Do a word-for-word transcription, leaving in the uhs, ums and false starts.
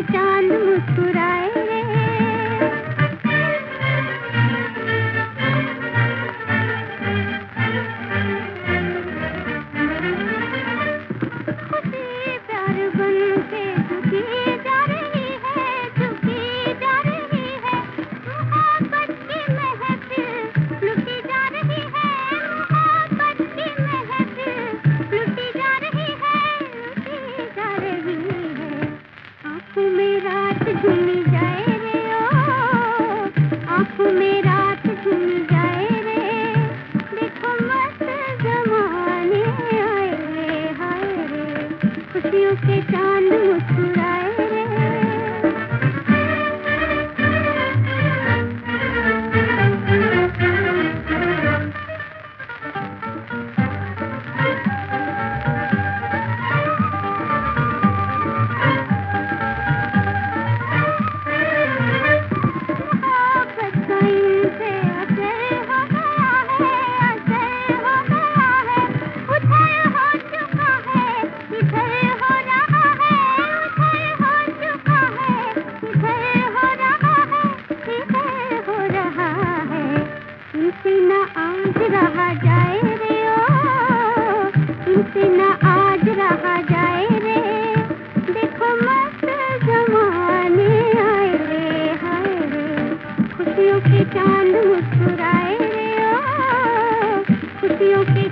चांद मुस्कुराए रे। खुशी प्यार बन के झुकी जा रही है, झुकी जा रही है। मोहब्बत की महफिल लुटी जा रही है, मोहब्बत की महफिल लुटी जा रही है, लुटी जा रही है। आँखों में रात झूमी जाए रे ओ, आँखों में रात झूमी जाए रे। देखो मस्त जमाने आए रे, हाय रे, खुशियों के चांद मुस्कुराए रे। मोहब्बत का इनसे असर हो गया है, असर हो गया है। उधर हो चुका है, इधर हो रहा है, उधर हो चुका है, इधर हो रहा है, इधर हो रहा है। इनसे न आज रहा जाए रे ओ, इनसे न आज रहा जाए रे। देखो मस्त जमाने आए रे, हाय रे, खुशियों के चांद मुस्कुराए रे ओ, खुशियों के